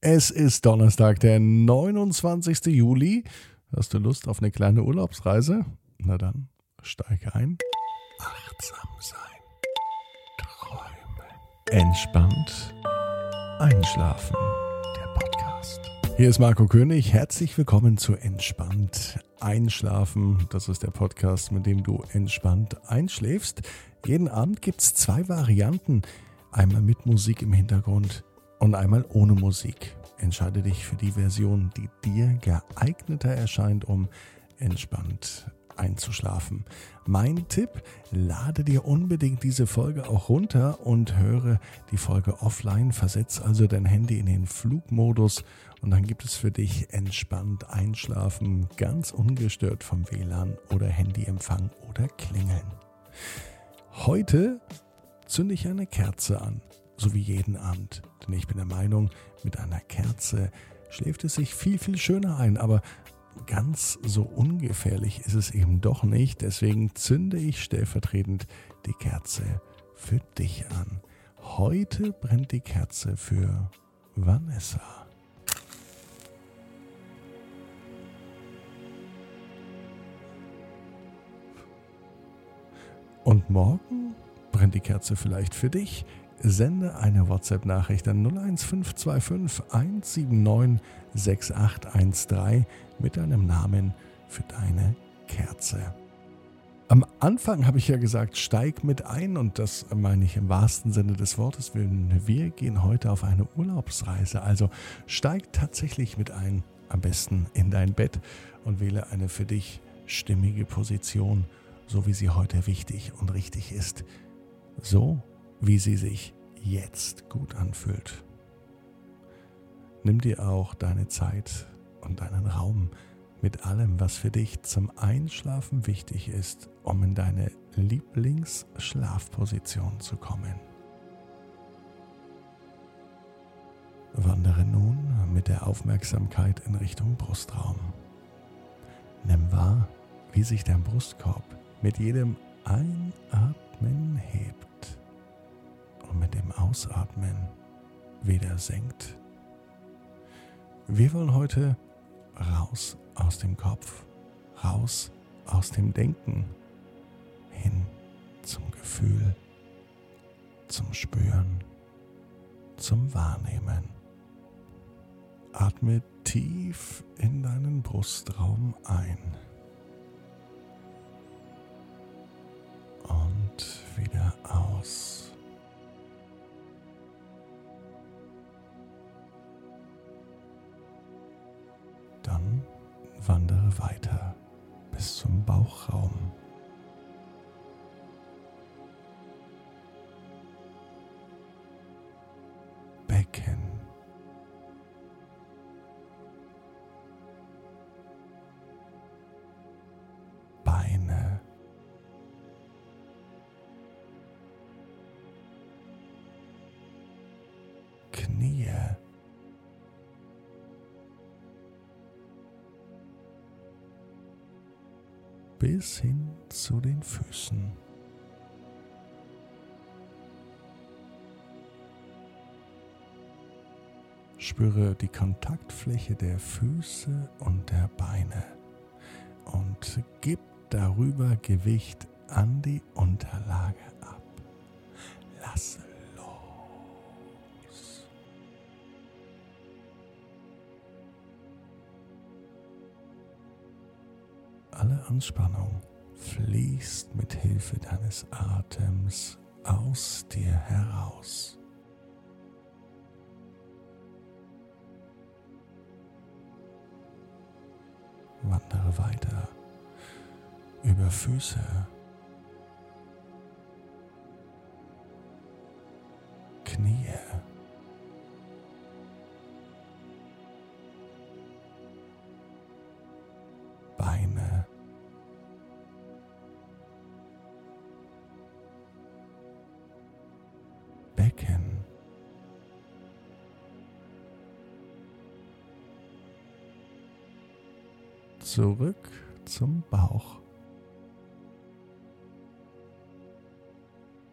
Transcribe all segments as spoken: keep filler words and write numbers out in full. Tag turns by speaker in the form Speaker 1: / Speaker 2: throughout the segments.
Speaker 1: Es ist Donnerstag, der neunundzwanzigster Juli. Hast du Lust auf eine kleine Urlaubsreise? Na dann, steig ein. Achtsam sein. Träumen. Entspannt. Einschlafen. Der Podcast. Hier ist Marco König. Herzlich willkommen zu Entspannt Einschlafen. Das ist der Podcast, mit dem du entspannt einschläfst. Jeden Abend gibt es zwei Varianten. Einmal mit Musik im Hintergrund und einmal ohne Musik. Entscheide dich für die Version, die dir geeigneter erscheint, um entspannt einzuschlafen. Mein Tipp, lade dir unbedingt diese Folge auch runter und höre die Folge offline. Versetz also dein Handy in den Flugmodus und dann gibt es für dich entspannt einschlafen, ganz ungestört vom W L A N oder Handyempfang oder Klingeln. Heute zünde ich eine Kerze an, so wie jeden Abend. Denn ich bin der Meinung, mit einer Kerze schläft es sich viel, viel schöner ein. Aber ganz so ungefährlich ist es eben doch nicht. Deswegen zünde ich stellvertretend die Kerze für dich an. Heute brennt die Kerze für Vanessa. Und morgen brennt die Kerze vielleicht für dich. Sende eine WhatsApp-Nachricht an null eins fünf zwei fünf eins sieben neun sechs acht eins drei mit deinem Namen für deine Kerze. Am Anfang habe ich ja gesagt, steig mit ein, und das meine ich im wahrsten Sinne des Wortes. Wir gehen heute auf eine Urlaubsreise, also steig tatsächlich mit ein, am besten in dein Bett und wähle eine für dich stimmige Position, so wie sie heute wichtig und richtig ist. So wie sie sich jetzt gut anfühlt. Nimm dir auch deine Zeit und deinen Raum mit allem, was für dich zum Einschlafen wichtig ist, um in deine Lieblingsschlafposition zu kommen. Wandere nun mit der Aufmerksamkeit in Richtung Brustraum. Nimm wahr, wie sich dein Brustkorb mit jedem Einatmen hebt und mit dem Ausatmen wieder senkt. Wir wollen heute raus aus dem Kopf, raus aus dem Denken, hin zum Gefühl, zum Spüren, zum Wahrnehmen. Atme tief in deinen Brustraum ein und wieder aus. Dann wandere weiter bis zum Bauchraum. Becken. Beine. Knie. Bis hin zu den Füßen. Spüre die Kontaktfläche der Füße und der Beine und gib darüber Gewicht an die Unterlage ab. Lass los. Alle Anspannung fließt mit Hilfe deines Atems aus dir heraus. Wandere weiter über Füße, Knie, Beine, Becken, zurück zum Bauch.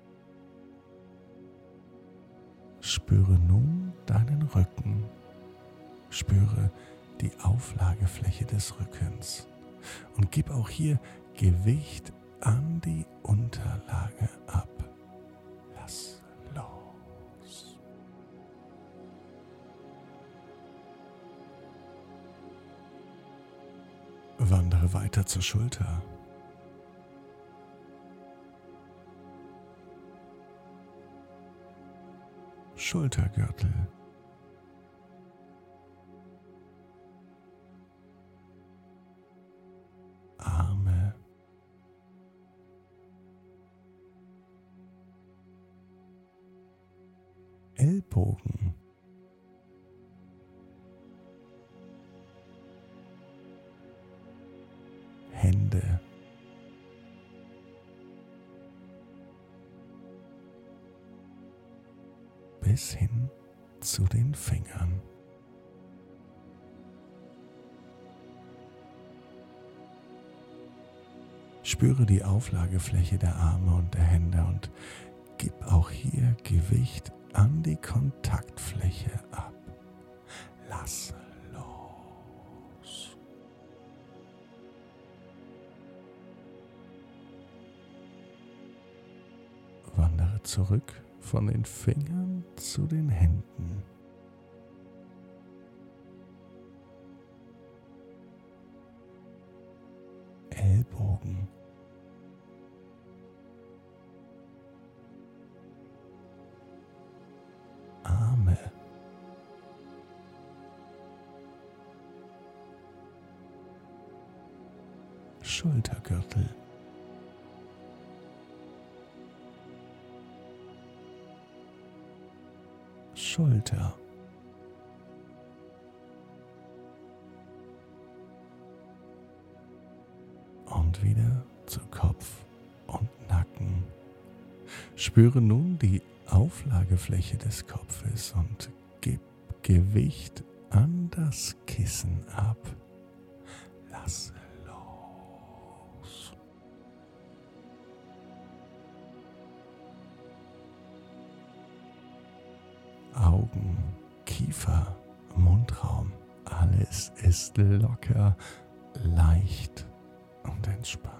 Speaker 1: Spüre nun deinen Rücken, Spüre die Auflagefläche des Rückens und gib auch hier Gewicht an die Unterlage ab. Lass los. Wandere weiter zur Schulter. Schultergürtel. Arme. Ellbogen. Hände. Bis hin zu den Fingern. Spüre die Auflagefläche der Arme und der Hände und gib auch hier Gewicht an die Kontaktfläche ab. Lass los. Wandere zurück von den Fingern zu den Händen. Ellbogen. Arme. Schultergürtel. Schulter. Und wieder zu Kopf und Nacken. Spüre nun die Auflagefläche des Kopfes und gib Gewicht an das Kissen ab. Lass los. Augen, Kiefer, Mundraum, alles ist locker, leicht und entspannt.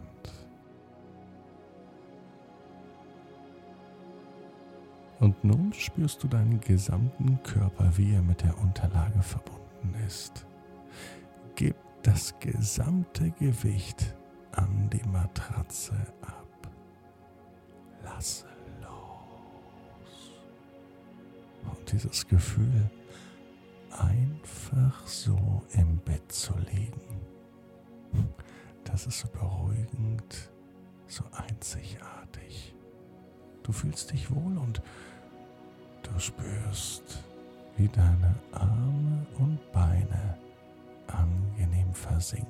Speaker 1: Und nun spürst du deinen gesamten Körper, wie er mit der Unterlage verbunden ist. Gib das gesamte Gewicht an die Matratze ab. Lass los. Und dieses Gefühl, einfach so im Bett zu liegen, das ist so beruhigend, so einzigartig. Du fühlst dich wohl und du spürst, wie deine Arme und Beine angenehm versinken.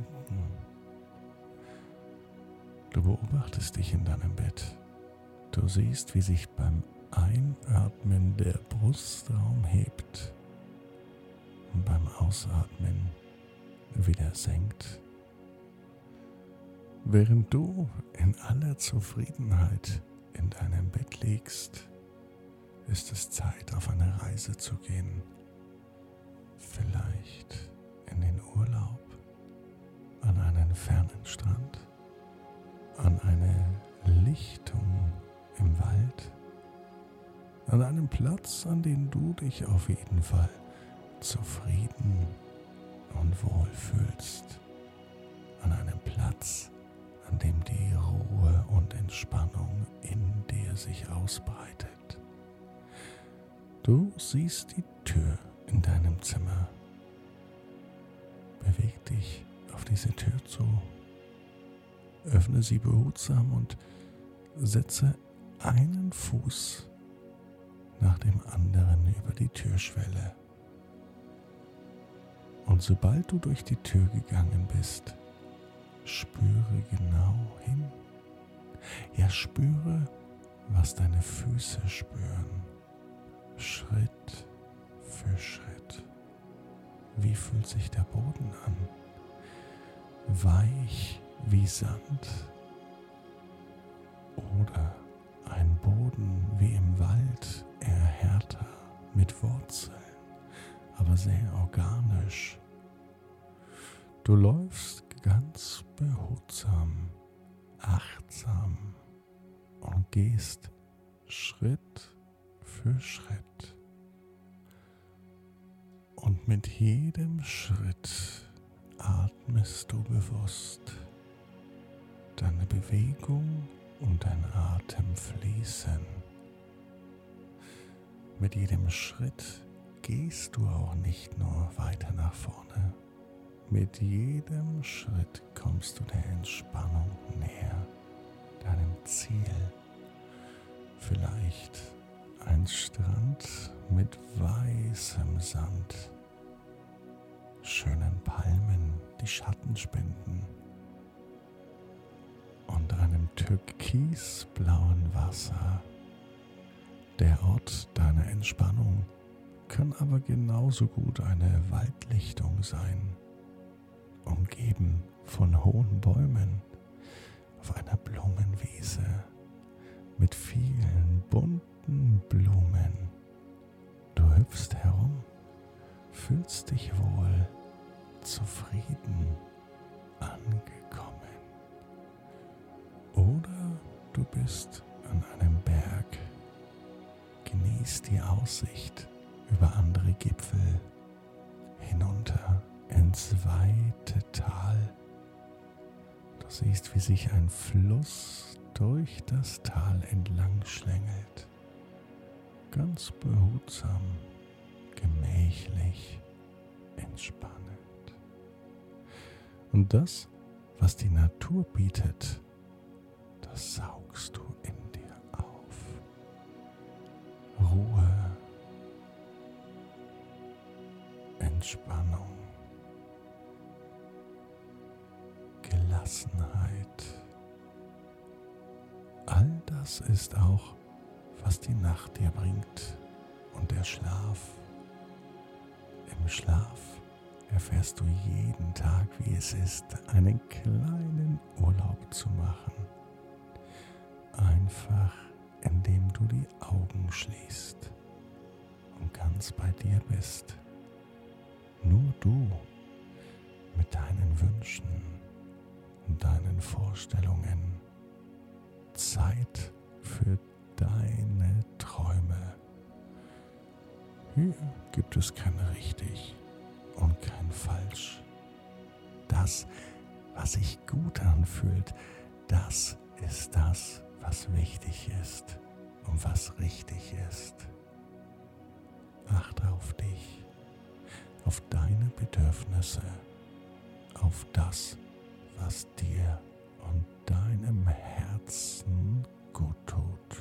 Speaker 1: Du beobachtest dich in deinem Bett. Du siehst, wie sich beim Einatmen der Brustraum hebt und beim Ausatmen wieder senkt. Während du in aller Zufriedenheit in deinem Bett liegst, ist es Zeit, auf eine Reise zu gehen. Vielleicht in den Urlaub, an einen fernen Strand, an eine Lichtung im Wald, an einem Platz, an dem du dich auf jeden Fall zufrieden und wohl fühlst, an einem Platz, an dem die Ruhe und Entspannung in dir sich ausbreitet. Du siehst die Tür in deinem Zimmer. Beweg dich auf diese Tür zu. Öffne sie behutsam und setze einen Fuß nach dem anderen über die Türschwelle. Und sobald du durch die Tür gegangen bist, spüre genau hin. Ja, spüre, was deine Füße spüren. Schritt für Schritt. Wie fühlt sich der Boden an? Weich wie Sand oder ein Boden wie im Wald, eher härter mit Wurzeln, aber sehr organisch. Du läufst ganz behutsam, achtsam und gehst Schritt für Schritt. Und mit jedem Schritt atmest du bewusst. Deine Bewegung und dein Atem fließen. Mit jedem Schritt gehst du auch nicht nur weiter nach vorne. Mit jedem Schritt kommst du der Entspannung näher, deinem Ziel. Vielleicht ein Strand mit weißem Sand, schönen Palmen, die Schatten spenden, und einem türkisblauen Wasser. Der Ort deiner Entspannung kann aber genauso gut eine Waldlichtung sein, umgeben von hohen Bäumen auf einer Blumenwiese mit vielen bunten Blumen. Du hüpfst herum, fühlst dich wohl, zufrieden, angekommen. Oder du bist an einem Berg, genießt die Aussicht über andere Gipfel, hinunter ins weite Tal. Du siehst, wie sich ein Fluss durch das Tal entlang schlängelt, ganz behutsam, gemächlich, entspannend. Und das, was die Natur bietet, das saugst du in dir auf. Ruhe, Entspannung, Gelassenheit. All das ist auch, was die Nacht dir bringt und der Schlaf. Im Schlaf erfährst du jeden Tag, wie es ist, einen kleinen Urlaub zu machen. Einfach, indem du die Augen schließt und ganz bei dir bist. Nur du mit deinen Wünschen und deinen Vorstellungen. Zeit für deine Träume. Hier gibt es kein richtig und kein falsch. Das, was sich gut anfühlt, das ist das, was wichtig ist und was richtig ist. Achte auf dich, auf deine Bedürfnisse, auf das, was dir und deinem Herzen gut tut.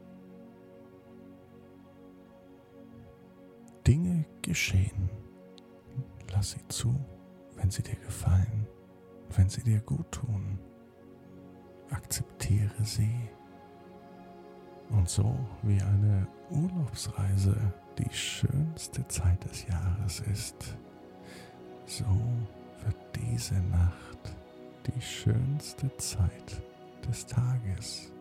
Speaker 1: Dinge geschehen. Lass sie zu, wenn sie dir gefallen, wenn sie dir gut tun. Akzeptiere sie. Und so wie eine Urlaubsreise die schönste Zeit des Jahres ist, so wird diese Nacht die schönste Zeit des Tages.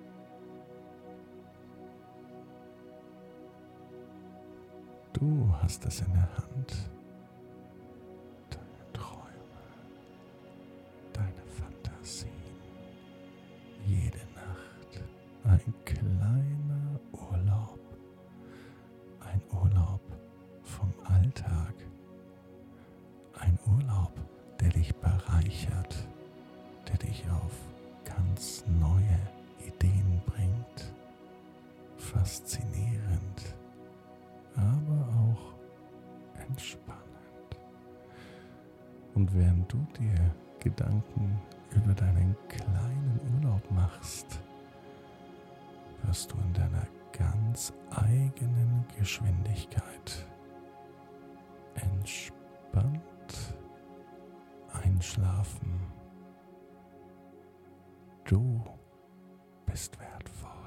Speaker 1: Du hast es in der Hand. Deine Träume, deine Fantasien. Jede Nacht ein kleiner Urlaub. Ein Urlaub vom Alltag. Ein Urlaub, der dich bereichert, der dich auf ganz neue Ideen bringt. Faszinierend, aber auch entspannend. Und während du dir Gedanken über deinen kleinen Urlaub machst, wirst du in deiner ganz eigenen Geschwindigkeit entspannt einschlafen. Du bist wertvoll.